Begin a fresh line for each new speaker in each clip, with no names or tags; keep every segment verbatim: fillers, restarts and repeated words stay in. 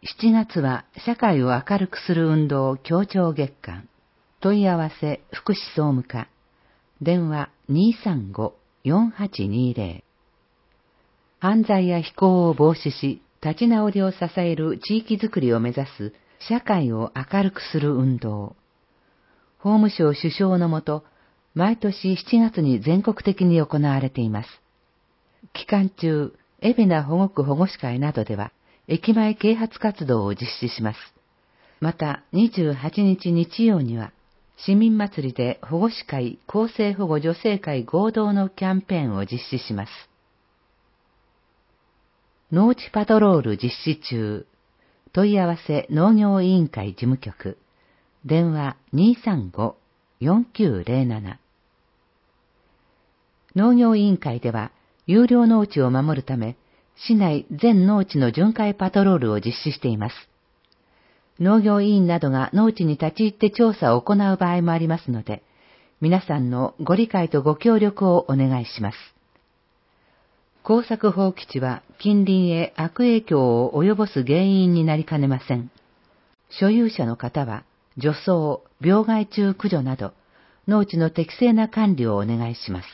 しちがつは社会を明るくする運動協調月間。問い合わせ福祉総務課。電話 にーさんご よんはちにーぜろ。犯罪や非行を防止し、立ち直りを支える地域づくりを目指す社会を明るくする運動。法務省首相のもと、毎年しちがつに全国的に行われています。期間中、海老名保護区保護士会などでは、駅前啓発活動を実施します。また、にじゅうはちにち日曜には、市民祭りで保護士会、厚生保護女性会合同のキャンペーンを実施します。農地パトロール実施中。問い合わせ農業委員会事務局。電話 にーさんご よんきゅうぜろなな。農業委員会では、有料農地を守るため、市内全農地の巡回パトロールを実施しています。農業委員などが農地に立ち入って調査を行う場合もありますので、皆さんのご理解とご協力をお願いします。耕作放棄地は近隣へ悪影響を及ぼす原因になりかねません。所有者の方は、除草、病害虫駆除など、農地の適正な管理をお願いします。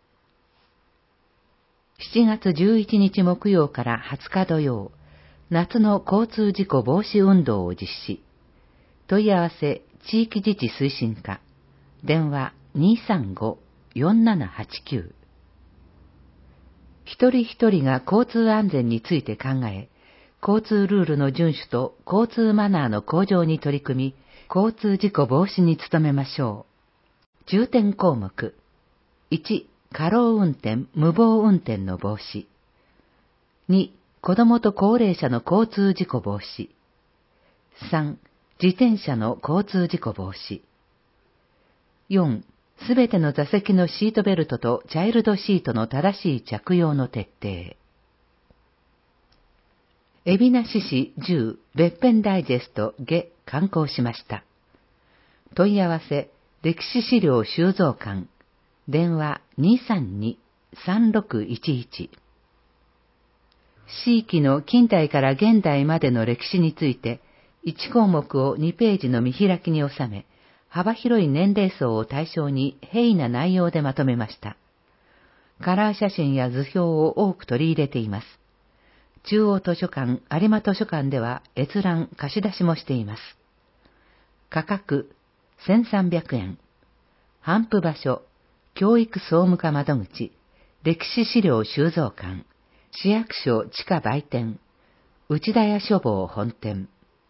しちがつじゅういちにち木曜からはつか土曜、夏の交通事故防止運動を実施。問い合わせ地域自治推進課。電話 にーさんご よんななはちきゅう。一人一人が交通安全について考え、交通ルールの遵守と交通マナーの向上に取り組み、交通事故防止に努めましょう。重点項目。いち、過労運転、無謀運転の防止。に、子供と高齢者の交通事故防止。さん、自転車の交通事故防止。よん、すべての座席のシートベルトとチャイルドシートの正しい着用の徹底。海老名市市じゅう別編ダイジェスト下刊行しました。問い合わせ歴史資料収蔵館。電話 にーさんに さんろくいちいち。市域の近代から現代までの歴史について、いち項目をにページの見開きに収め、幅広い年齢層を対象に平易な内容でまとめました。カラー写真や図表を多く取り入れています。中央図書館、有馬図書館では閲覧、貸し出しもしています。価格、せんさんびゃくえん。頒布場所、教育総務課窓口、歴史資料収蔵館、市役所地下売店、内田屋書房本店。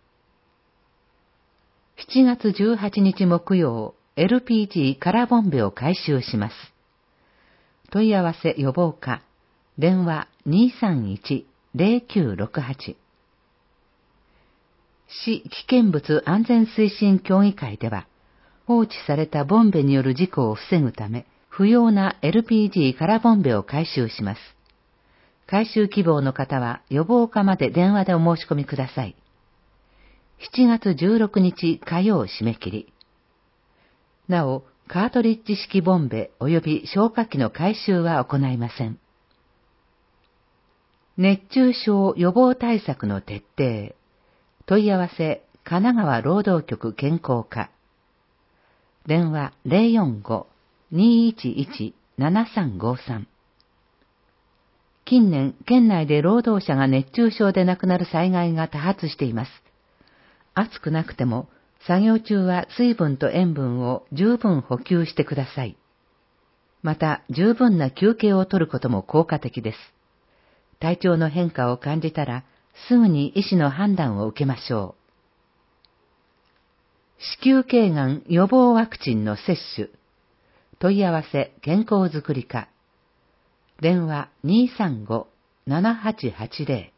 しちがつじゅうはちにち木曜、エルピージー カラーボンベを回収します。問い合わせ予防課、電話 にーさんいち ぜろきゅうろくはち。市危険物安全推進協議会では、放置されたボンベによる事故を防ぐため、不要な エルピージー カラーボンベを回収します。回収希望の方は予防課まで電話でお申し込みください。しちがつじゅうろくにち火曜締め切り。なお、カートリッジ式ボンベ及び消火器の回収は行いません。熱中症予防対策の徹底。問い合わせ、神奈川労働局健康課。電話 ゼロよんご にーいちいち ななさんごさん。近年、県内で労働者が熱中症で亡くなる災害が多発しています。暑くなくても、作業中は水分と塩分を十分補給してください。また、十分な休憩を取ることも効果的です。体調の変化を感じたら、すぐに医師の判断を受けましょう。子宮頸がん予防ワクチンの接種。問い合わせ健康づくり課。電話 にーさんご ななはちはちぜろ。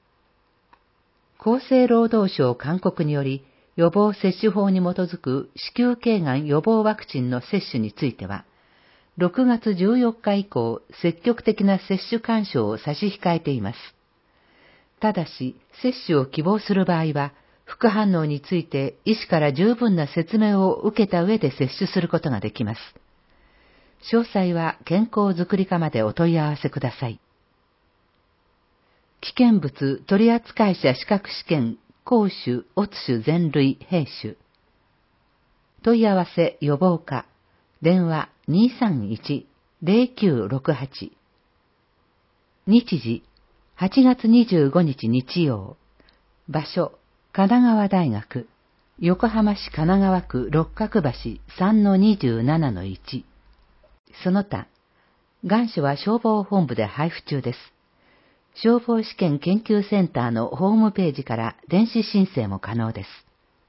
厚生労働省勧告により、予防接種法に基づく子宮頸がん予防ワクチンの接種については、ろくがつじゅうよっか以降、積極的な接種勧奨を差し控えています。ただし、接種を希望する場合は、副反応について医師から十分な説明を受けた上で接種することができます。詳細は健康づくり課までお問い合わせください。危険物取扱者資格試験公主、乙種全類兵種。問い合わせ予防課、電話 にーさんいち ゼロきゅうろくはち。日時、はちがつにじゅうごにち日曜。場所、神奈川大学、横浜市神奈川区六角橋 さんのにじゅうななのいち。その他、願書は消防本部で配布中です。消防試験研究センターのホームページから電子申請も可能です。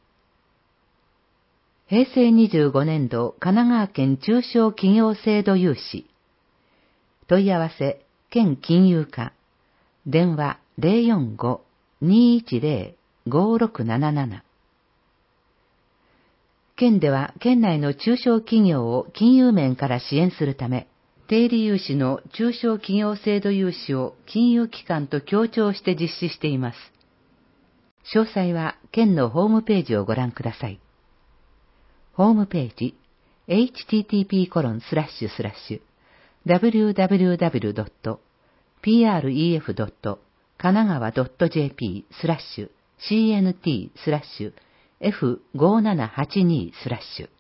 へいせいにじゅうごねんど神奈川県中小企業制度融資。問い合わせ、県金融課。電話 ゼロよんご にーいちゼロ ごろくなななな。県では県内の中小企業を金融面から支援するため、低利融資の中小企業制度融資を金融機関と協調して実施しています。詳細は県のホームページをご覧ください。ホームページ エイチティーティーピーコロンスラッシュスラッシュダブリューダブリューダブリュードットピーアールイーエフドットかながわドットジェーピースラッシュシーエヌティースラッシュエフごななはちにスラッシュ。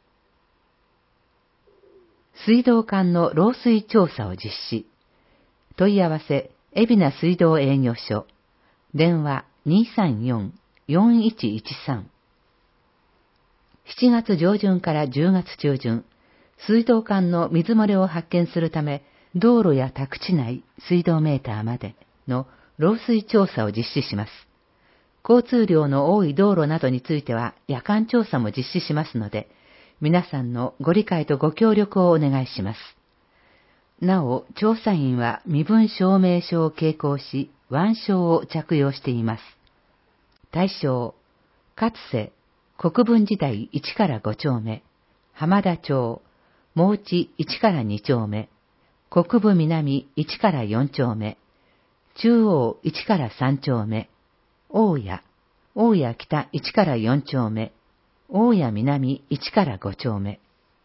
水道管の漏水調査を実施。問い合わせ、海老名水道営業所。電話 にーさんよん よんいちいちさん。しちがつ上旬からじゅうがつ中旬、水道管の水漏れを発見するため、道路や宅地内、水道メーターまでの漏水調査を実施します。交通量の多い道路などについては夜間調査も実施しますので、皆さんのご理解とご協力をお願いします。なお、調査員は身分証明書を携行し、腕章を着用しています。対象、勝瀬、国分寺台いちからご丁目、浜田町、毛地いちからに丁目、国分南いちからよん丁目、中央いちからさん丁目、大谷、大谷北いちからよん丁目、大谷南いちからご丁目。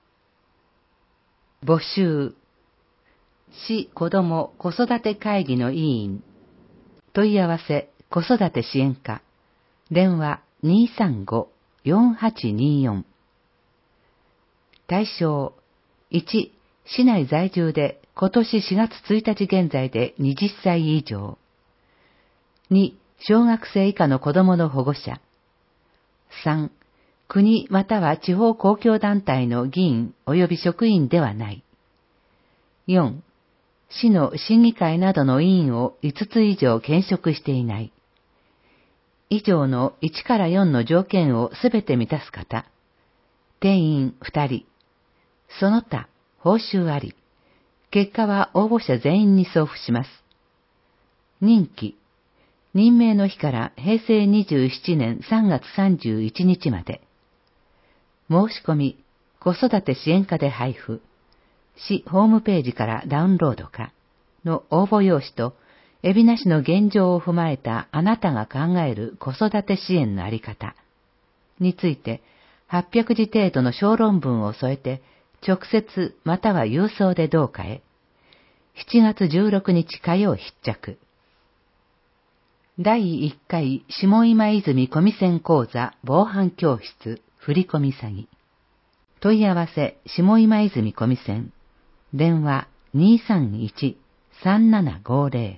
募集。市子ども子育て会議の委員。問い合わせ子育て支援課。電話 にーさんご よんはちにーよん。対象。いち、市内在住で今年しがつついたち現在ではたち以上。に、小学生以下の子どもの保護者。さん、国または地方公共団体の議員及び職員ではない。よん、市の審議会などの委員をいつつ以上兼職していない。以上のいちからよんの条件をすべて満たす方。定員ふたり。その他、報酬あり。結果は応募者全員に送付します。任期。任命の日からへいせいにじゅうななねんさんがつさんじゅういちにちまで。申し込み、子育て支援課で配布。市ホームページからダウンロードかの応募用紙と、海老名市の現状を踏まえたあなたが考える子育て支援のあり方についてはっぴゃくじ程度の小論文を添えて直接または郵送でどうかへ。しちがつじゅうろくにち火曜必着。だいいっかい下今泉小見線講座防犯教室振込詐欺。問い合わせ下今泉小見線。電話 にーさんいち さんななごゼ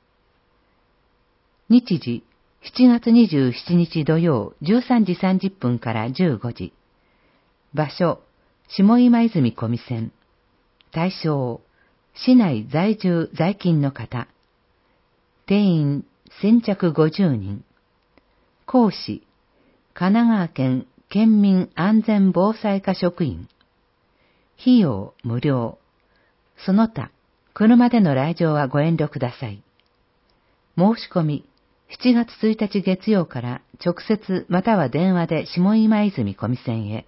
ロ。日時しちがつにじゅうしちにち土曜じゅうさんじさんじゅっぷんからじゅうごじ。場所下今泉小見線。対象市内在住在勤の方。定員先着ごじゅうにん。講師神奈川県県民安全防災課職員。費用無料。その他、車での来場はご遠慮ください。申し込み、しちがつついたち月曜から直接または電話で下今泉小見線へ。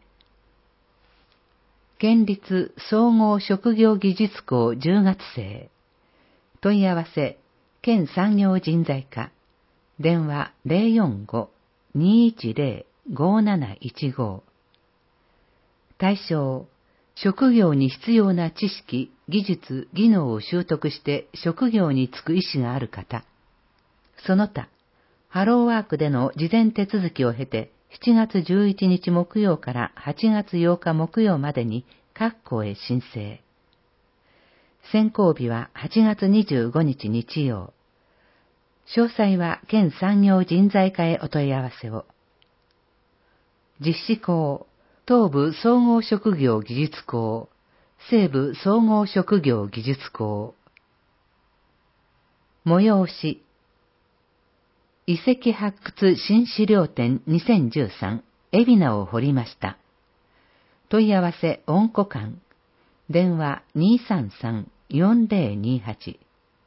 県立総合職業技術校じゅうがつ生。問い合わせ、県産業人材課。電話 ゼロよんご にーいちゼロ ごなないちご。対象、職業に必要な知識、技術、技能を習得して職業に就く意思がある方。その他、 ハローワークでの事前手続きを経て、しちがつじゅういちにち木曜からはちがつようか木曜までに各校へ申請。選考日ははちがつにじゅうごにち日曜。詳細は県産業人材課へお問い合わせを。実施校、東部総合職業技術校、西部総合職業技術校。催し、遺跡発掘新資料展にせんじゅうさん、海老名を掘りました。問い合わせ温庫館、電話 にーさんさんよんぜろにはち。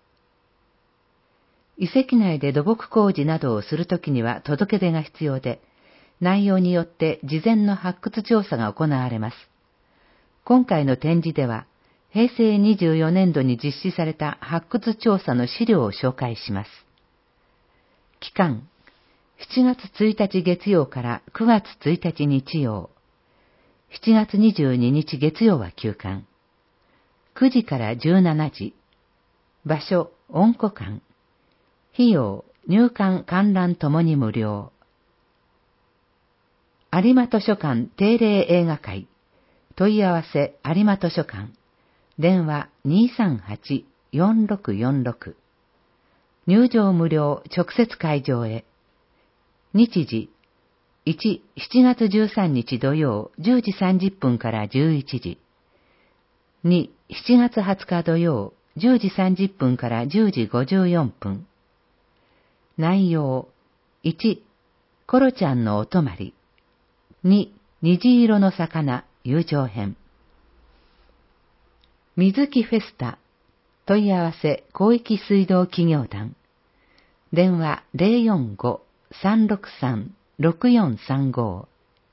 遺跡内で土木工事などをするときには届け出が必要で、内容によって事前の発掘調査が行われます。今回の展示では、へいせいにじゅうよねんどに実施された発掘調査の資料を紹介します。期間、しちがつついたち月曜からくがつついたち日曜、しちがつにじゅうににち月曜は休館、くじからじゅうしちじ、場所、温庫館、費用、入館観覧ともに無料。有馬図書館定例映画会、問い合わせ有馬図書館、電話 にーさんはちよんろくよんろく。入場無料直接会場へ。日時、いち、しちがつじゅうさんにち土曜じゅうじさんじゅっぷんからじゅういちじ。に、しちがつはつか土曜じゅうじさんじゅっぷんからじゅうじごじゅうよんぷん。内容、いち、コロちゃんのお泊まり。に、虹色の魚、友情編。水木フェスタ、問い合わせ広域水道企業団。電話 ゼロよんご さんろくさん ろくよんさんご。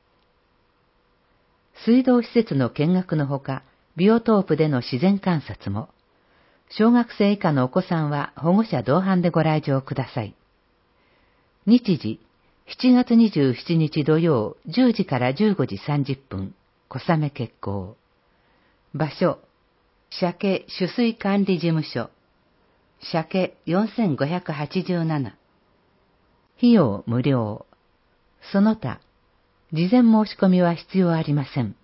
水道施設の見学のほか、ビオトープでの自然観察も。小学生以下のお子さんは保護者同伴でご来場ください。日時、しちがつにじゅうしちにち土曜じゅうじからじゅうごじさんじゅっぷん、小雨決行。場所、鮭取水管理事務所、鮭よんせんごひゃくはちじゅうなな。費用無料。その他、事前申し込みは必要ありません。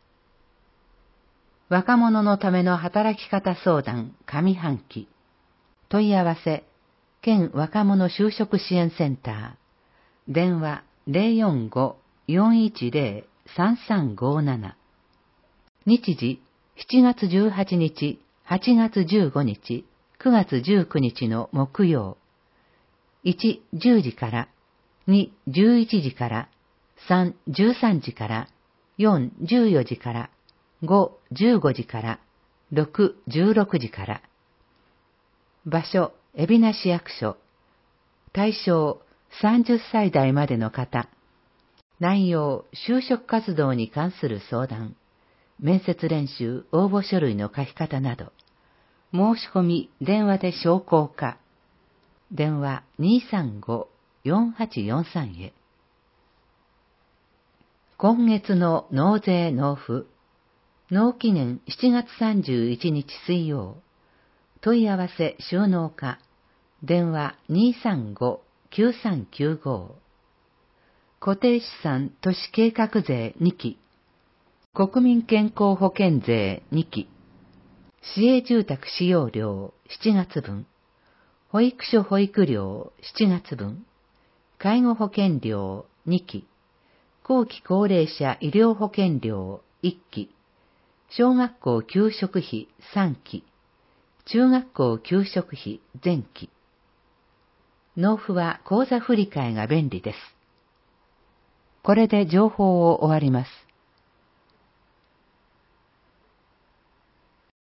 若者のための働き方相談上半期。問い合わせ、県若者就職支援センター。電話 ゼロよんご よんいちゼロ さんさんごなな。日時、しちがつじゅうはちにち、はちがつじゅうごにち、くがつじゅうくにちの木曜。いち、じゅうじから、に、じゅういちじから、さん、じゅうさんじから、よん、じゅうよじから、ご、じゅうごじから、ろく、じゅうろくじから。場所、海老名市役所。対象、さんじゅっさいだいまでの方。内容、就職活動に関する相談。面接練習、応募書類の書き方など。申し込み、電話で商工課。電話 にーさんご よんはちよんさん へ。今月の納税納付。納期年しちがつさんじゅういちにち水曜。問い合わせ収納課。電話 にーさんご きゅうさんきゅうご。固定資産都市計画税にき。国民健康保険税にき。市営住宅使用料しちがつぶん。保育所保育料しちがつぶん。介護保険料にき。後期高齢者医療保険料いっき。小学校給食費さんき。中学校給食費全期。納付は口座振替が便利です。これで情報を終わります。